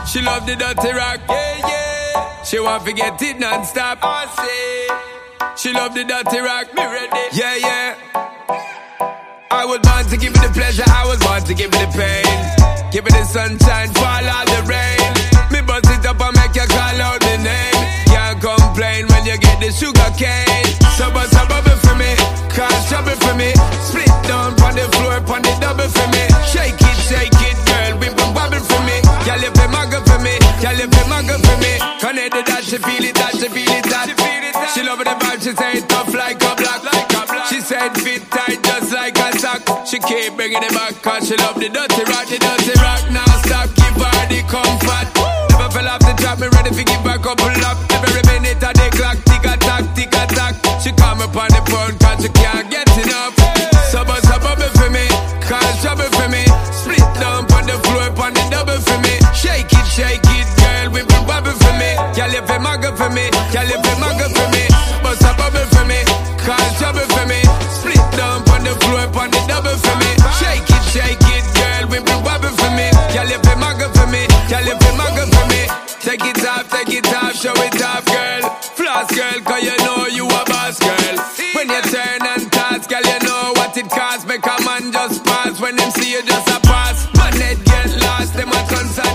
She love the dirty rock, yeah, yeah. She want to get it non-stop, I say. She love the dirty rock, me ready, yeah, yeah. I was born to give you the pleasure, I was born to give you the pain. Give you the sunshine, fall all the rain. Me bust it up and make you call out the name. Can't complain when you get the sugar cane. So bust a bubble for me, cause trouble for me. Split down on the floor, on the double for me. Shake it, girl, we been wobble for me. Y'all live the mugger for me, y'all live the mugger for me. Connected that, she feel it, that, she feel it, that. She love the vibe, she say it tough like a block. She said fit tight just like a sock. She keep bringing it back cause she love the dirty rock. Now stop, give her the comfort. Never fell off the track, me ready to give back up a up. Every minute of the clock, tick a tack. She come up on the phone cause she can't get enough. So bust a bubble for me, cause trouble for me. Split down on the floor, on the double for me. Shake it, girl, we been bubble for me. Y'all live a mugger for me, y'all live a mugger for me. Bust a bubble for me, cause trouble for me. Split down on the floor, on the double for me. Shake it, girl, we been bubble for me. Y'all live a mugger for me, y'all live a mugger for me. Take it off, show it off, girl. Floss, girl, cause you know you a boss, girl. When you turn and toss, girl, you know what it costs. Make a man just pass when them see you just a pass. Man, head get lost, them a concern.